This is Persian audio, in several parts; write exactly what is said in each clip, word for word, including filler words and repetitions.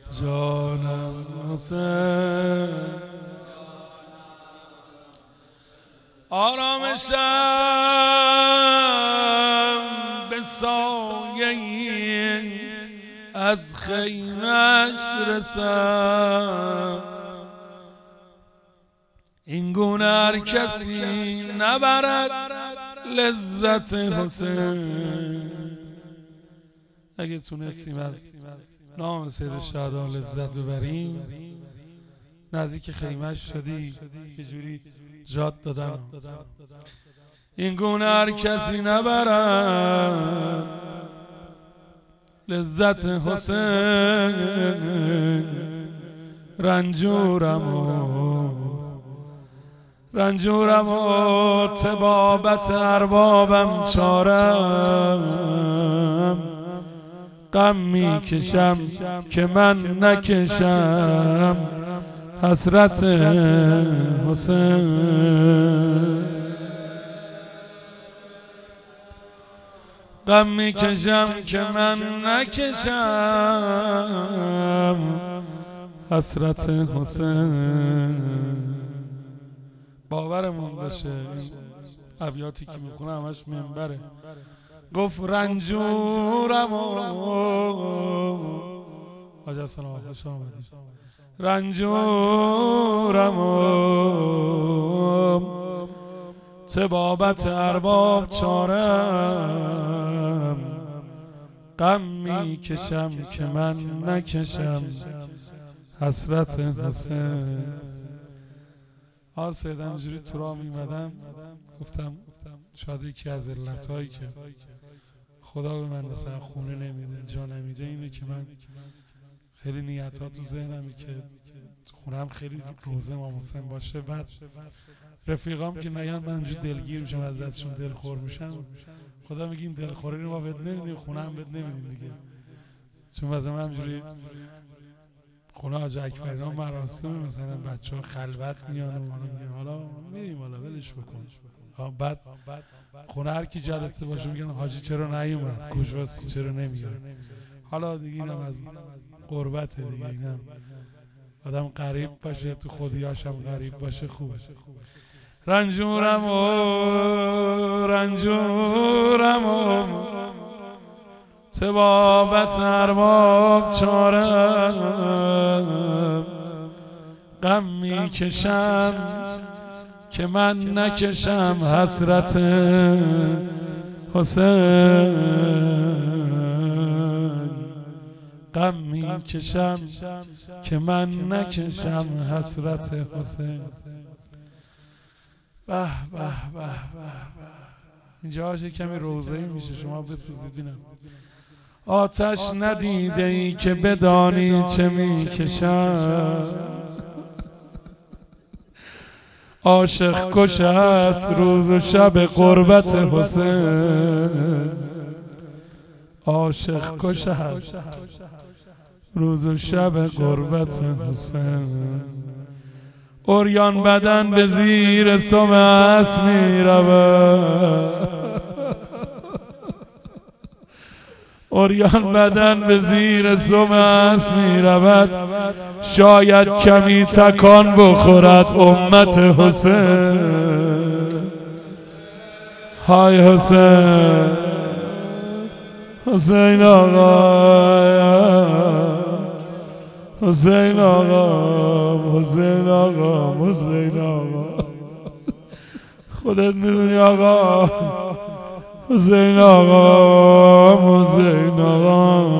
جانم حسین آرامشم به سایه از خیمش رسم این گونه هر کسی نبرد لذت حسین. اگه تونستیم از نام سید شهدان لذت ببریم نزدیک خیمش شدی یه جوری جات دادن. این گونه هر کسی نبرد لذت حسین. رنجورم و رنجورم و طبابت اربابم چارم غم می کشم که من نکشم حسرت حسین. غم می کشم که من نکشم حسرت حسین. باورمون باشه این ابیاتی که میخونه همش منبره. گفت رنجورم و حاجی سلام خوش آمدید. رنجورم و طبابت ارباب چارم غم می کشم که من نکشم حسرت حسین. آن سیدم اینجوری تو راه میمدم گفتم شاید یکی از علتهایی که خدا به من مثلا خونه نمیده جا نمیده اینه که من خیلی نیت ها تو ذهنمی که خونم خیلی روزه امام حسین باشه. بعد رفیقام که نگن من اینجوری دلگیر میشم از ازشون دلخور میشم. خدا میگه این دلخوری رو ما بهت نمیدیم خونه هم بهت نمیدیم دیگه. چون مثلا من اینجوری خونه حاج اکبریان مراسم مثلا بچه ها خلوت میان و میگن حالا میریم حالا ولش بکن. بعد خونه هر کی جلسه باشه میگن حاجی چرا نیومد گوشواسی چرا نمیاد. حالا دیگه اینم از قربته دیگه. اینم آدم غریب باشه تو خودیاشم غریب باشه خوبه. رنجورم و رنجورم و طبابت ارباب چارم غم می کشم که من نکشم حسرت حسین. غم می کشم که من نکشم حسرت حسین. به به به به اینجا هاشه کمی روزه‌ای میشه شما بسوزید بینم. آتش ندیده ای که بدانی چه میکشم عاشق کش است روز و شب قربت حسین. عاشق کش است روز و شب قربت حسین. عریان بدن به زیر سم اسب می رود عریان بدن به زیر سم اسب می رود شاید کمی تکان بخورد امت حسین. های حسین حسین آقا حسین آقا حسین آقا حسین آقا خودت میدونی آقا. حسین آقا حسین آقا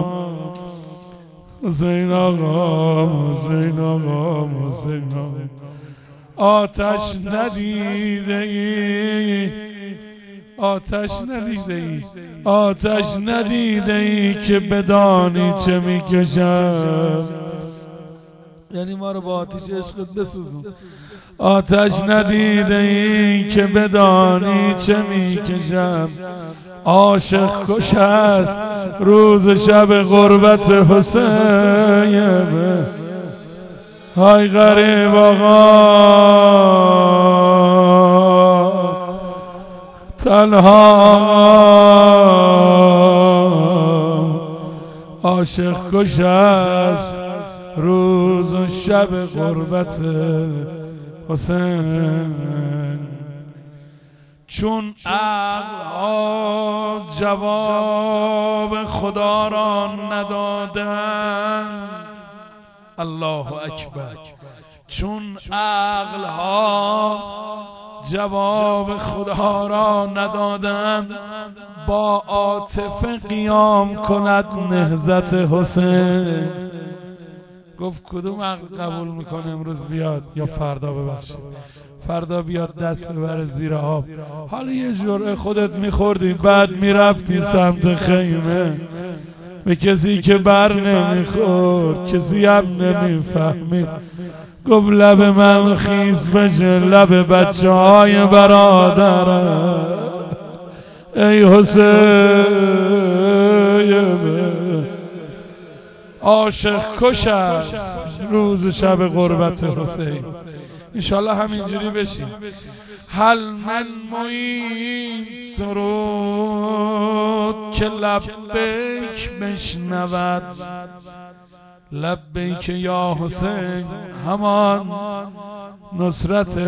حسین آقا حسین آقا حسین آقا. آتش ندیده ای آتش ندیده ای آتش ندیده ای که بدانی چه میکشم. یعنی ما رو با آتش عشقت بسوزون. آتش ندیده ای که بدانی چه میکشم عاشق کش است روز شب غربت حسین. های غریب آقا تنها عاشق کش است روز و شب غربت حسین. چون عقل‌ها جواب خدا را ندادند، الله اکبر، چون عقل‌ها جواب خدا را ندادند، با عاطفه قیام کند نهضت حسین. گفت کدوم عقل قبول میکنه امروز بیاد یا فردا؟ ببخشید فردا بیاد دست ببره زیر آب. حالا یه جرعه خودت میخوردی بعد میرفتی سمت خیمه، به کسی که بر نمیخورد، کسی هم نمیفهمید. گفت لب من خیز بشه، لب بچه های برادرم. ای حسین عاشق کش است روز شب غربت حسین. انشالله همینجوری بشیم. هل من معین سرود که لبیک بشنود، لبیک یا حسین همان نصرت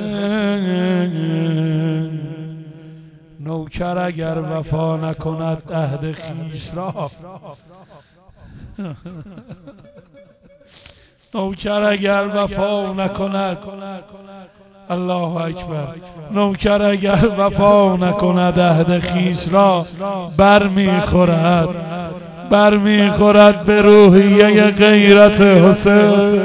حسین. نوکر اگر وفا نکند عهد خویش را، نوکر اگر وفا نکند، الله اکبر، نوکر اگر وفا نکند عهد خویش را، بر میخورد بر میخورد به روحیه غیرت حسین.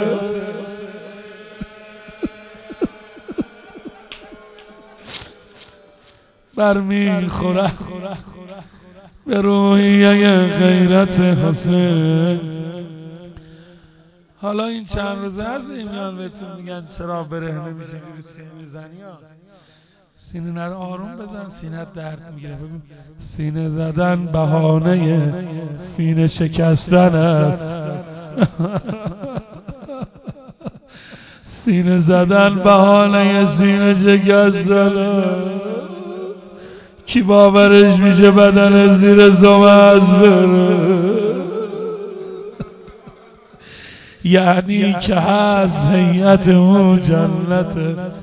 بر میخورد به روحیه غیرت حسین. حالا این چند روزه از این میان بهتون میگن چرا برهنه میشه سینه میزنی ها؟ سینه نر آروم بزن، سینه درد میگیره. بگو سینه زدن بهانه سینه شکستن است. سینه زدن بهانه سینه شکستن است. کی باورش میشه بدن زیر زمه از بره؟ یعنی که هست هیئت او جنت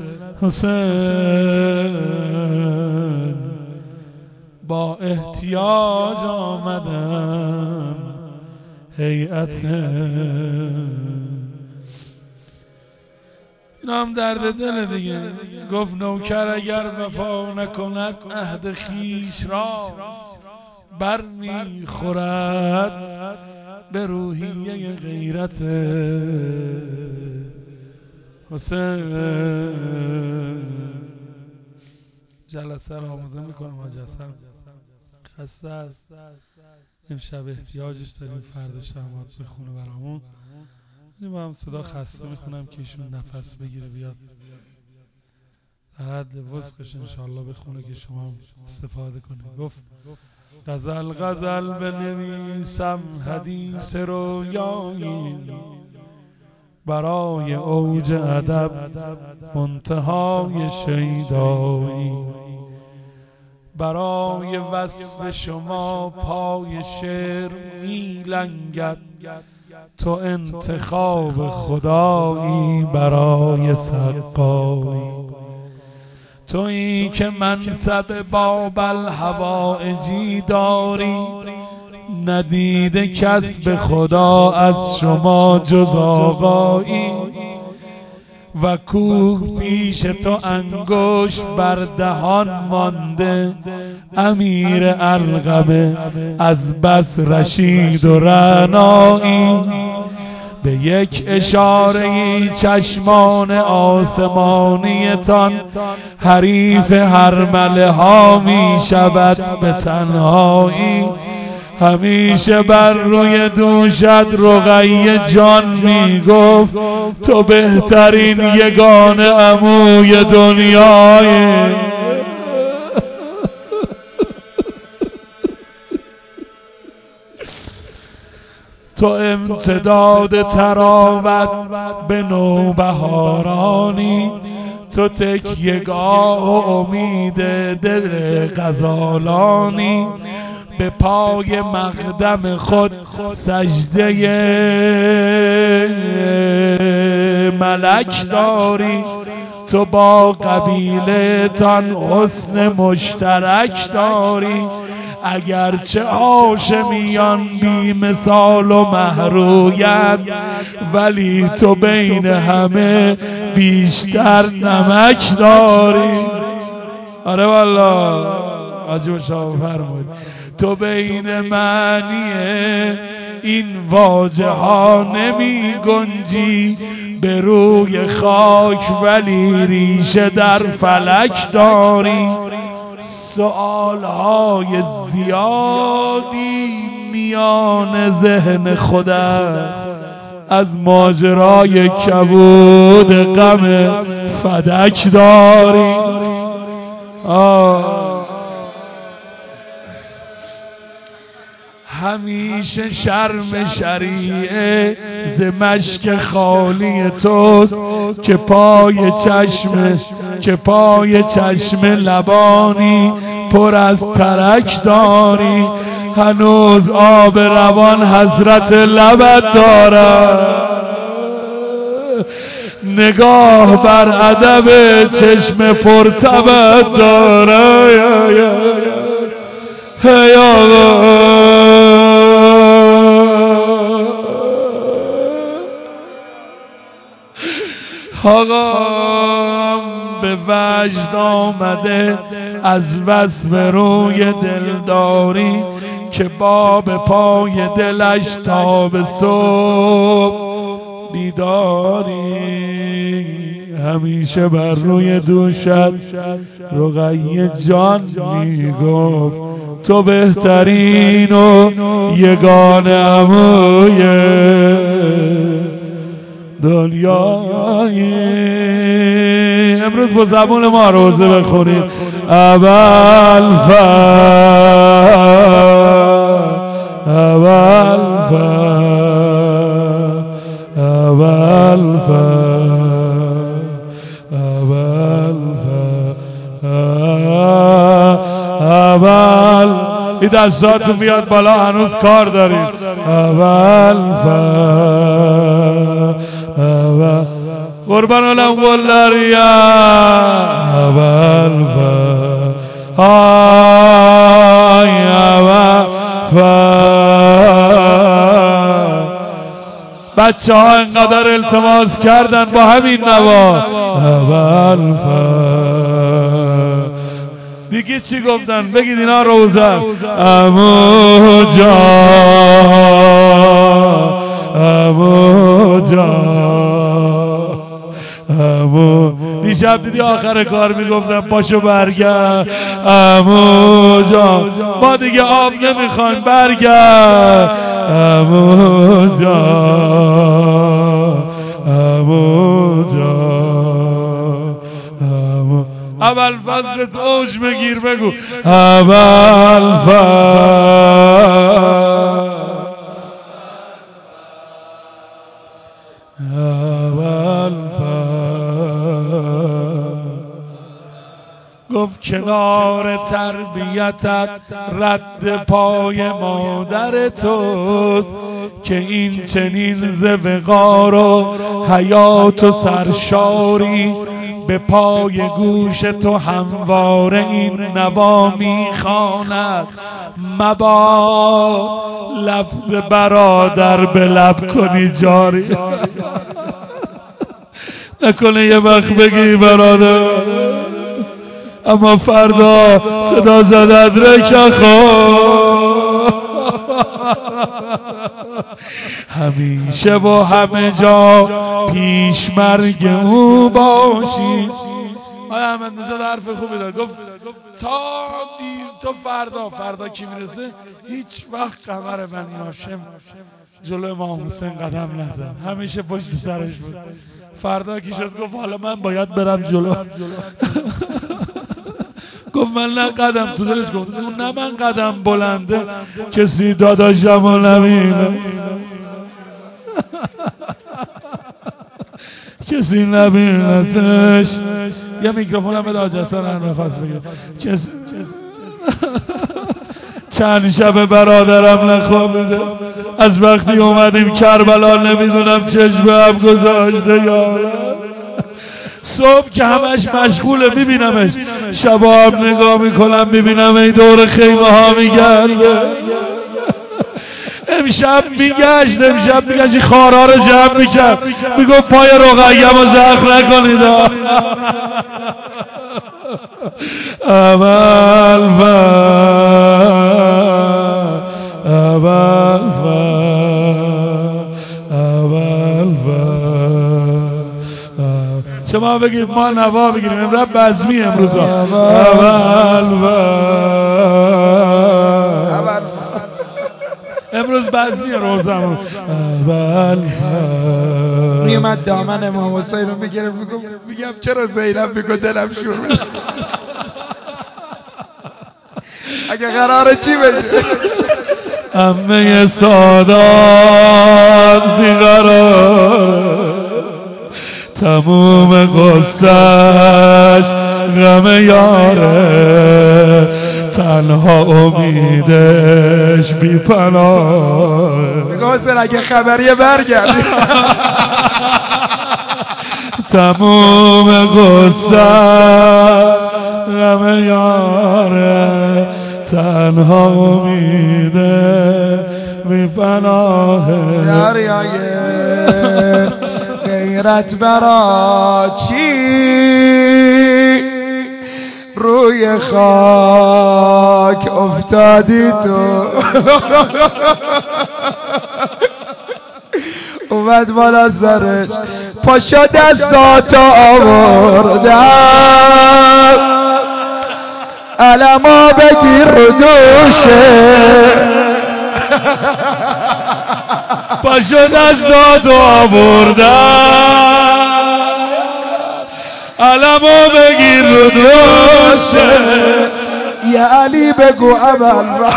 حسین. با احتیاج آمدم هیئت. اینا هم درد دل دیگه. گفت نوکر اگر وفا نکند عهد خویش را، بر میخورد به روحیه غیرت حسین. جلسه را آموزه میکنم مجسم خسته است، امشب احتیاجش داریم، فردا شمات بخونه برامون. با هم صدا خسته میخونم که ایشون نفس بگیره بیاد در حد وسقش انشاءالله بخونه که شما استفاده کنید. گفت غزل غزل بنویسم حدیث رویایی، برای اوج ادب منتهای شیدایی، برای وصف شما پای شعر میلنگد، تو انتخاب خدایی برای سقایی. تویی که منصب باب الحوائجی داری، ندیده کسب خدا از شما جز آقایی. و کوه پیش تو انگشت بر دهان مانده، امیر علقمه از بس رشید و رعنایی. به یک اشاره چشمان آسمانیتان حریف هرمله ها می شود به تنهایی. همیشه بر روی دوشت رقیه جان می گفت تو بهترین یگانه عموی دنیای. تو امتداد تراوت به نوبهارانی، تو تکیه‌گاه و امید دل غزالانی. به پای مقدم خود سجده ملک داری، تو با قبیلتان حسن مشترک داری. اگرچه هاشمیان بی مثال و محرویند، ولی تو بین همه بیشتر نمک داری. آره والله عجب شما فرمود، تو بین معنی این واژه ها نمی گنجی، به روی خاک ولی ریشه در فلک داری. سؤال های زیادی میان ذهن خودت از ماجرای کبود غم فدک داری. آه همیشه شرم شریعه ز مشک خالی توست، که پای چشم که پای چشم لبانی پر از ترک داری. هنوز آب روان حضرت لبت دارد، نگاه بر ادب چشم پرتبت دارد. هی آقا آقام به وجد آمده از وصف روی دلداری، که باب پای دلش تا به صبح بیداری. همیشه بر روی دوشت رقیه جان میگفت، تو بهترین و یگانه عموی دنیایی. امروز با زبون ما روزه بخونیم. اول فا اول فا اول فا اول فا اول. این دستاتون بیاد بالا، هنوز کار داریم. اول فا اول قربان علم قلریا اول فا های اول فا. بچه ها انقدر التماس کردن با همین نوا اول فا. دیگه چی گفتن؟ بگید اینا روزه. امو جا امو جا امو. دیشب دیدی آخر کار میگفتم پاشو برگرد امو جا، ما دیگه آب نمیخوایم برگرد امو جا امو جا امو. اول فضلت اوج بگیر بگو اول فضل اول گفت کنار تربیتت رد پای مادر توست، که این چنین ز وقار و حیات و سرشاری، به پای گوش تو همواره این نوا میخواند. مبا لفظ برادر به لب کنی جاری، نکنه یه وقت بگی برادر اما فردا صدا زدت رکه خواه. همیشه و همه جا پیش مرگ او باشی. آیا احمد نژاد حرف خوبی داد، گفت تا دیر تو فردا فردا کی میرسه هیچ وقت قمر بنی هاشم جلو امام حسین قدم نزد، همیشه پشت سرش بود. فردا کی شد گفت حالا من باید برم جلو. گفت من نه قدم تو دلش گفت نه من قدم بلنده کسی داداشم و نبینه، کسی نبینتش. یه میکروفون هم به داجستان هم میخواست بگه کسی چند شب برادرم نخوابیده، از وقتی اومدیم کربلا نمیدونم چشم به هم گذاشته یارم. صبح که همش مشغوله میبینمش، شبا هم نگاه میکنم میبینم ای دور خیمه ها میگرده. امشب میگشت امشب میگشت خارا رو جمع میکرد، میگفت پای رقیم رو زخم نکنید. اول فر اول فر اول فر شما بگید ما نوا بگیریم. امروز بزمی امروز اول فر امروز بزمی روزمون اول فر میومد دامن امام حسین رو بگیرم میگم چرا زینب میگو دلم شور میشه. اگه قراره چی بشه؟ امه سادات بیقرار تموم قصهش غم یاره، تنها امیدش بی پناه. میگه حسین اگه خبریه برگرد. تموم قصه غم یاره، تنها امیده بی پناه. دریای غیرت برا چی روی خاک افتادی تو. اومد بالا سرش پاشا دستاتو آوردم، علما بگیر رو دوشه. پاشا دستاتو آوردم، علما بگیر رو دوشه. یا علی بگو اول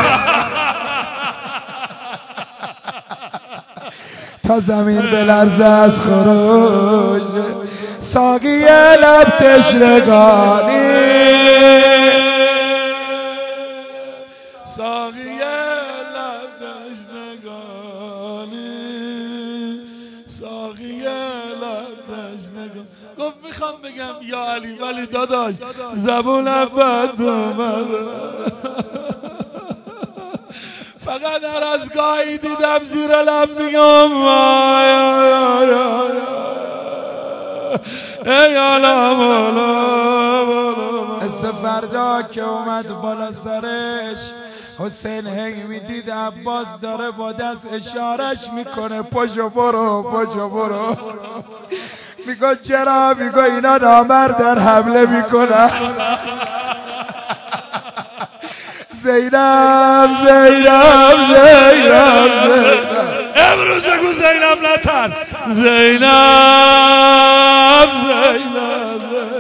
تا زمین بلرزه از خروش. ساقی لب تشنگانی، ساقی لب تشنگانی، ساقی لب تشنگانی. گفت میخوام بگم یا علی ولی داداش زبونم بد اومده. فقط هر از گاهی دیدم زیر لب میگم ای عالم استفردا که اومد بالا سرش، حسین هی میدید عباس داره با دست اشارش میکنه پاشو برو پاشو برو. میگو چرا؟ میگو اینا نامردن حمله میکنن. زینب زینب زینب امروز بگو زینب نتن. زینب زینب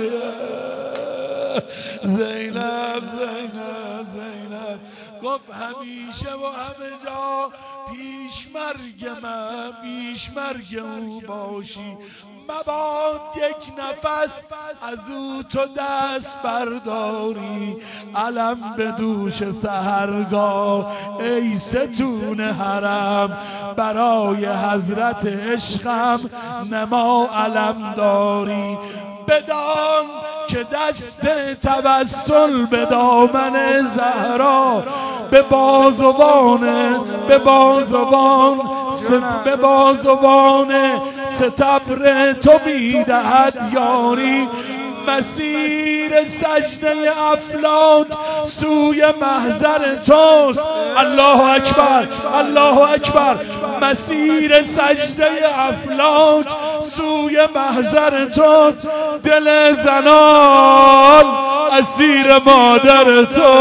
زینب زینب زینب گفت همیشه و همه جا پیش مرگ من پیش مرگ او باشی، مباد یک نفس از او تو دست برداری. علم به دوش سحرگاه ای ستون حرم، برای حضرت عشقم نما علم داری. بدان که دست توسل به دامن زهرا، به بازوان به بازوان به بازوان ستبر تو میدهد یاری. مسیر سجده افلاک سوی محضر توست. الله اکبر الله اکبر. مسیر سجده افلاک سوی محضر توست. دل زنان اسیر مادر تو.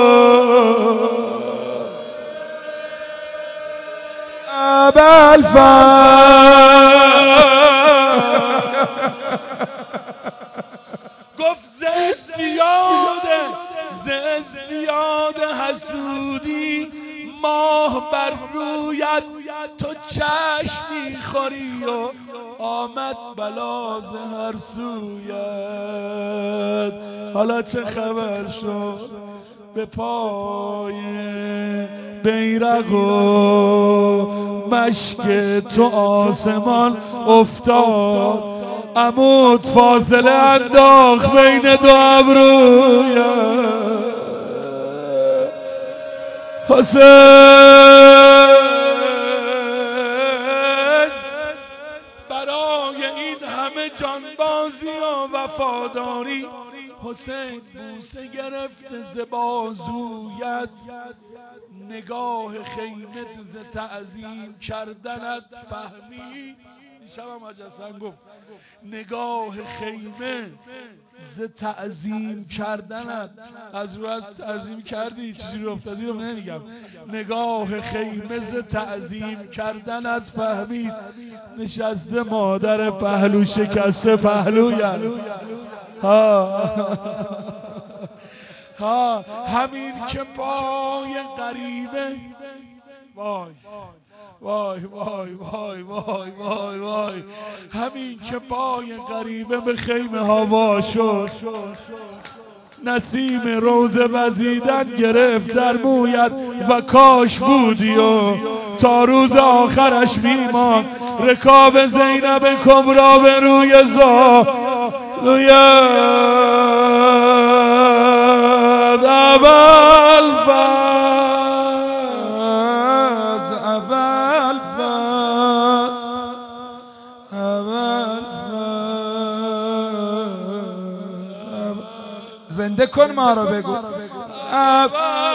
گفت ز زیاده ز زیاده حسودی، ماه بر رویت تو چشم میخوری و آمد بلا ز هر سویت. حالا چه خبر شد؟ به پای بیرق و مشک تو آسمان افتاد، عمود فاصله انداخت بین دو ابروی حسین. برای این همه جانبازی و وفاداری حسین بوسه گرفته ز بازویت، نگاه خیمت ز تعظیم کردنت فهمی. دیشبم حاج حسن گفت نگاه خیمه ز تعظیم کردنت، از رو از تعظیم کردی چیزی رو افتادی رو نمیگم، نگاه خیمه ز تعظیم کردنت فهمید، نشسته مادر پهلو شکسته پهلویت. ها ها همین که پای غریبه، وای وای وای وای وای وای وای همین که پای غریبه به خیمه هوا شد، نسیم روزه وزیدن گرفت در مویت و کاش بودی و تا روز آخرش میمان رکاب زینب کبرا به روی زا روی اول فاز اول فاز اول فاز زنده کن ما رو بگو اول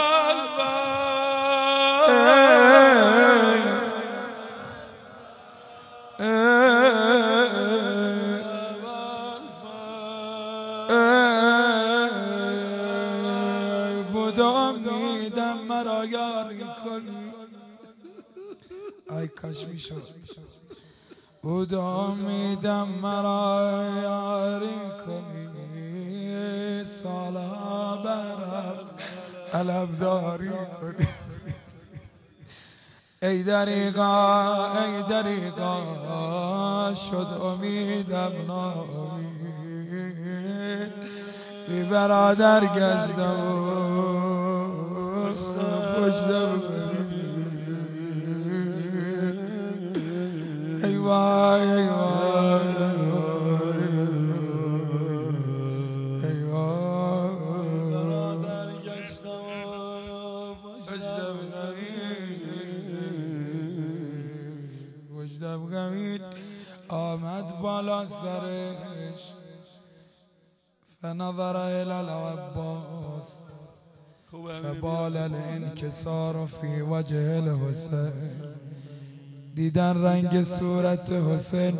ای کاش میشد بود امیدم مرا یاری کنی، سالا برم علمداری کنی. ای دریغا ای دریغا شد امیدم ناامید، بی برادر گشتم پشتم ای وای ای وای ای وای برادر گشتم پشتم غمید، پشتم غمید آمد بالا سرش، فنظر الى العباس فبال الانکسار فی وجه الحسین. دیدن رنگ صورت حسین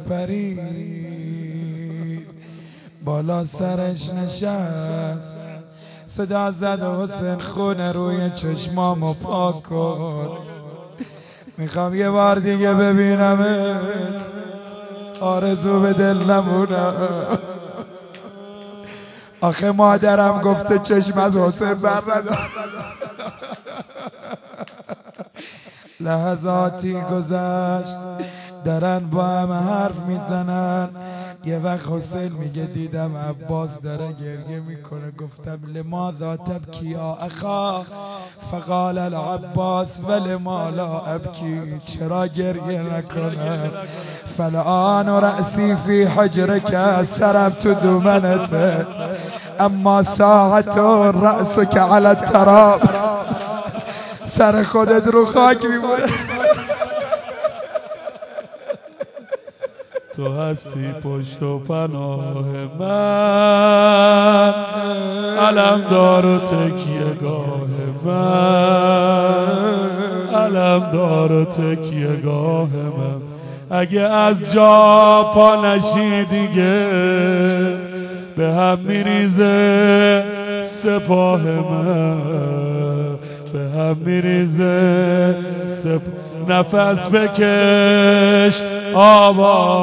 پرید، بالا سرش نشست، صدا زد حسین خون روی چشمامو پاک کن، میخوام یه بار دیگه ببینمت، آرزو به دل نمونم. آخه مادرم گفته چشم از حسین بر ندار. لحظاتی گذشت دارن با هم حرف میزنن، یه وقت حسین میگه دیدم عباس داره گریه میکنه، گفتم لماذا تبکی یا اخا؟ فقال العباس ولما لا ابکی، چرا گریه نکنم؟ فالآن رأسی فی حجرک، سرم تو دومنته، اما ساعت رأسک علی التراب، سر خودت رو خاک میمونه. تو هستی پشت و پناه من، علمدار و تکیه گاه من، علمدار و تکیه گاه من. اگه از جا پا نشی دیگه به هم میریزه سپاه من، به هم میریزه سپ... نفس بکش آب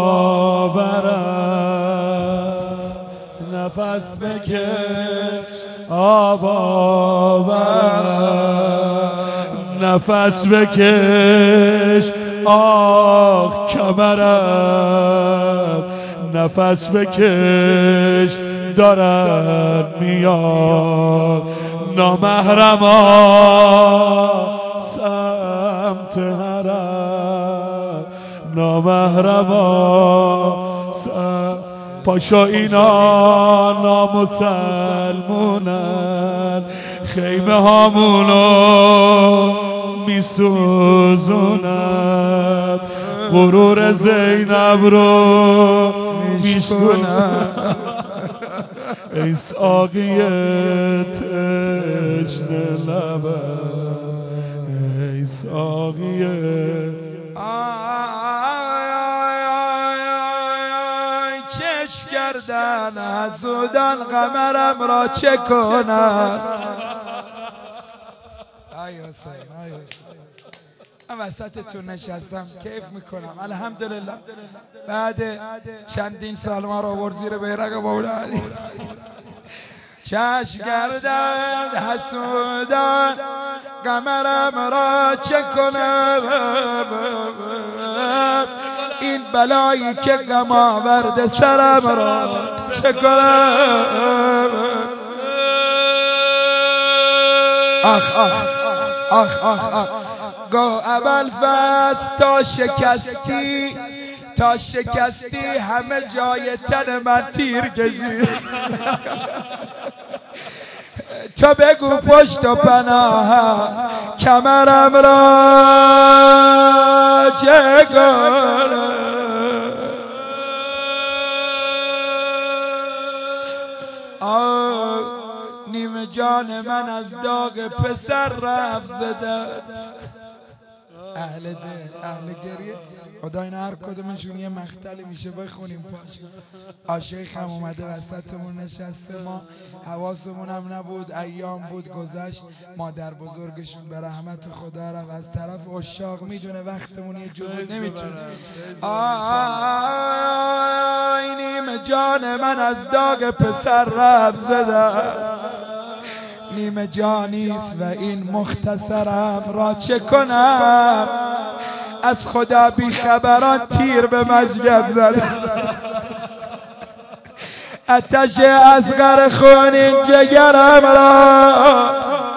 آورم، نفس بکش آب آورم، نفس بکش آخ کمرم، نفس بکش دارن میاد، نامحرما سمت حرم نامحرما سمت پاشا اینا نامسلمونن خیمه هامونو میسوزونن غرور زینب رو میشکنن ای ساقی تشنه لبه ای ساقی چشم کردن حسودان قمرم را چه کنم ای حسین ای حسین من وسطتون نشستم کیف میکنم الحمدلله بعد چندین سال ما رو آورد زیر بیرق مولا علی چشم کردن حسودان قمرم را چه کنم این بلایی که غم آورده سرم را چه کنم آخ آخ آخ آخ آخ گو اول فصل تا شکستی تا شکستی همه جای تن من تیر کشید تو بگو پشت و پناه کمرم را چه کنم نیم جان من از داغ پسر رفت زده است اهل دل اهل گریه خدا این هر کدومشون یه مختلی میشه بخونیم پاش عاشق هم اومده وسطمون نشسته ما حواسمون هم نبود ایام بود گذشت مادر بزرگشون به رحمت خدا رفت از طرف عشاق میدونه وقتمون یه جور بود نمیتونه آی نیم جان من از داغ پسر رفت زده نیم جانیست و این مختصرم را چه کنم از خدا بی خبران تیر به مجگد زد آتش اصغر خونین جگرم را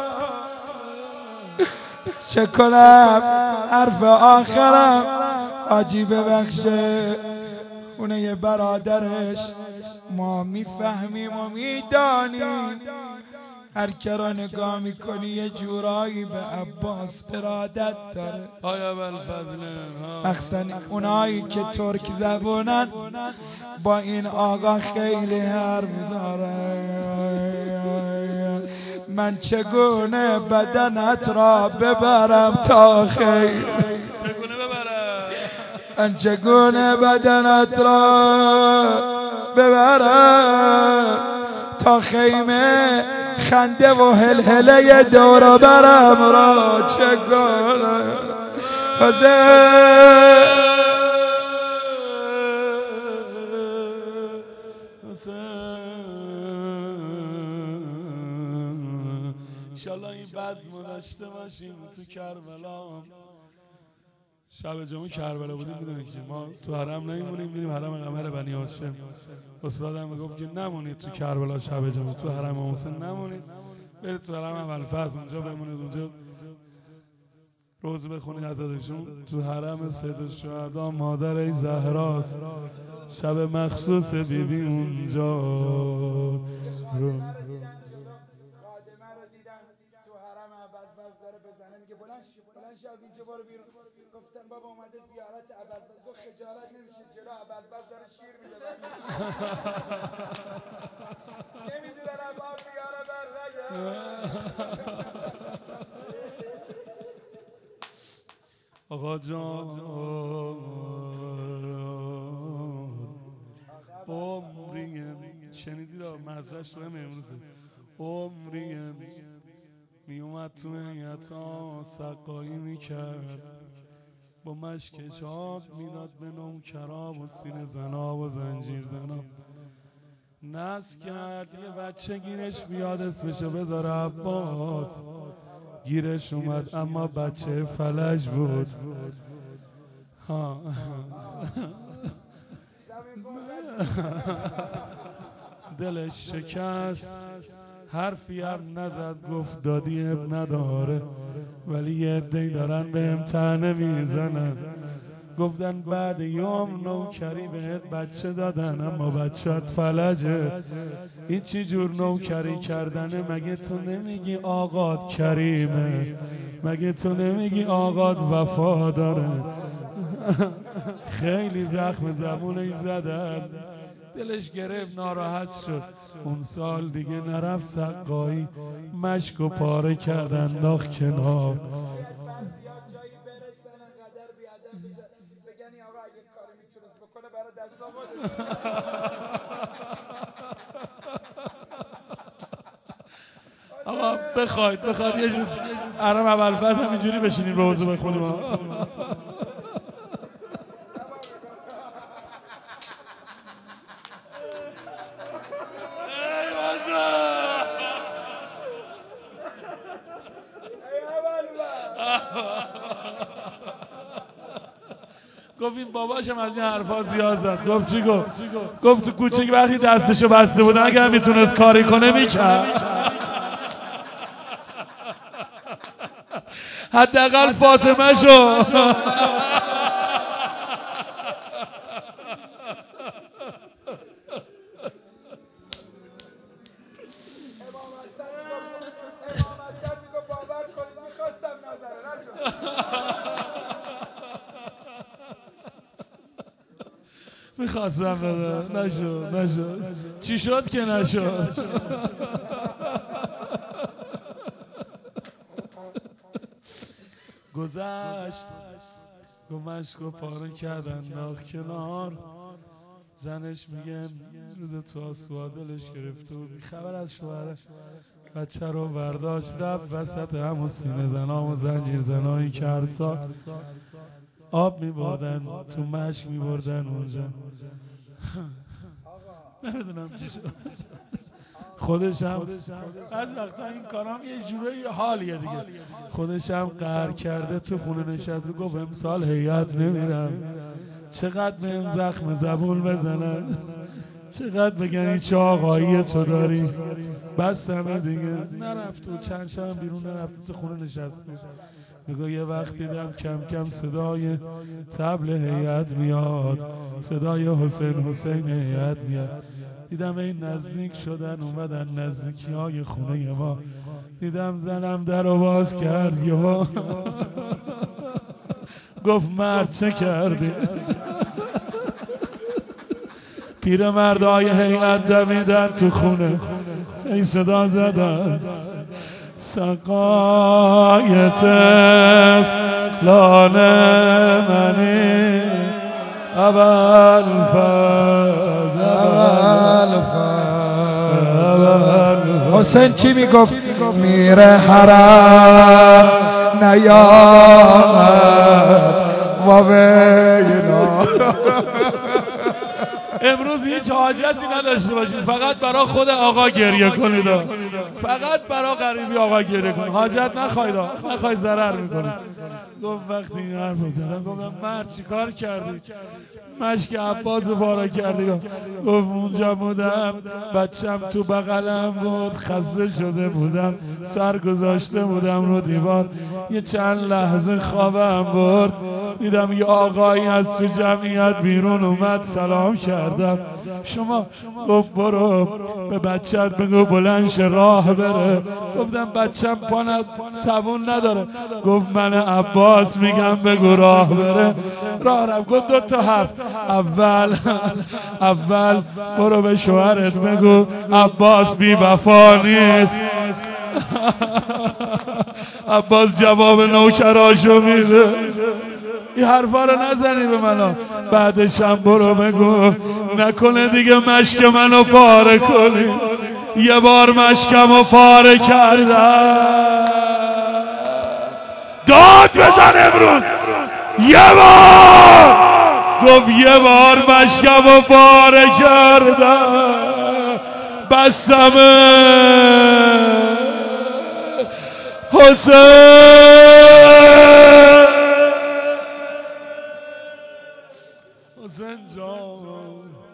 چه کنم حرف آخرم حاجی ببخشه خونه برادرش ما میفهمیم و میدانیم هر که را نگاه میکنی یه جورایی به عباس ارادت داره مخصوصا اونایی که ترک زبونن با این آقا خیلی حرف داره من چگونه بدنت را ببرم تا خیر من چگونه بدنت را ببرم تا خیمه خنده و هلهله دور برم را چه کنم انشالله این بزم داشته باشیم تو کربلا شب جمعه کربلا بودیم میدونیم که ما تو حرم نمیمونیم میریم حرم قمر بنی هاشم استادم میگفت که نمونید تو کربلا شب جمعه تو حرم حسین نمونید برید تو حرم ابوالفضل اونجا بمونید اونجا روز بخونید عزادشون تو حرم سید الشهدا مادر ای زهراست شب مخصوص بیبی اونجا رو از اینجا برو بیرون گفتن بابا اومده زیارت ابوالفضل گفت خجالت نمیشه جلو ابوالفضل داره شیر میده نمیدونه رفاق بیاره بر رگه آقا جان عمریم شنیدید مزهش رو امروزه عمریم می اومد تو هیئتا سقایی میکرد با مشکش آب میداد به نوکرا و سینه زنا و زنجیر زنا نس کرد یه بچه گیرش بیاد اسمشو بذاره عباس گیرش اومد اما بچه فلج بود ها دلش شکست حرفی هم نزد، گفت دادی اب نداره، ولی یه عده‌ای دارن بهم طعنه میزنن. گفتن بعد یوم نوکری بهت بچه دادن، اما بچت فلجه. این چی جور نوکری کردنه؟ مگه تو نمیگی آقات کریمه؟ مگه تو نمیگی آقات وفا داره؟ خیلی زخم زبونش زدن، دلش گرفت، ناراحت شد. اون سال دیگه نرفت سقایی، مشک و پاره کرد انداخت کنار. آقا بخواید بخواید یه جور ارم اول بعد همینجوری بشینیم روزو بخونیم. گفت این باباشم از این حرفا زیاد زد. گفت چی گفت؟ گفت تو کوچه که وقتی دستشو بسته بودن اگر میتونست کاری کنه میکرد. حداقل فاطمه شو. میخواستم بده نشد نشد چی شد که نشد. گذشت گمشک و پاره کردن ناخ کنار. زنش میگه روز تو آسوا دلش گرفته بود، خبر از شوهرش بچه رو برداشت رفت وسط همون سینه زنام و زنجیر زنایی که هر سال آب میبردن تو مشک میبردن اونجا. نمیدونم چی شد. خودش هم از وقتا این کارام یه جوره حالیه دیگه. خودش هم قهر کرده تو خونه نشسته گفت امسال هیئت نمیرم. چقدر بهم زخم زبون بزنن، چقدر بگن این چه آقایی تو داری. بس همه دیگه نرفت و چند شب بیرون نرفت تو خونه نشسته. میگه یه وقت دیدم کم کم صدای طبل هیئت میاد، صدای حسین حسین هیئت میاد. دیدم این نزدیک شدن اومدن نزدیکی های خونه ما. دیدم زنم در رو باز کرد یهو گفت مرد چه کردی؟ پیرمردای هیئت دمیدن تو خونه، این صدا زدن سقای طفلان منی اول فد اول فد. حسین چی میگفت؟ میره حرم نیامد و وینا. امروز هیچ حاجتی نداشته باشید، فقط برای خود آقا گریه کنید، فقط برای غریبی آقا گریه کنید، حاجت نخواید نخواید ضرر میکنید. گفت وقتی این حرف زدن گفتم مرد چی کار کردی؟ مشک عباس بارا کردی. گفت اونجا بودم بچم تو بغلم بود، خسته شده بودم، سر گذاشته بودم رو دیوار، یه چند لحظه خوابم برد، دیدم یه آقایی از تو جمعیت بیرون اومد، سلام کردم. شما گفت برو به بچت بگو بلند شه راه بره. گفتم بچم پاند توون نداره. گفت من عباس میگم بگو راه بره. راه رفت. گفت دو تا حرف، اول اول برو به شوهرت بگو عباس بی وفا نیست. عباس جواب نوکراشو میده. این حرفا رو نزنی به منو. بعدش هم برو بگو نکنه دیگه مشک منو پاره کنی. یه بار مشکمو پاره کردم. داد بزن امروز یه بار. گفت یه بار مشکمو پاره کردم بسمه حسین.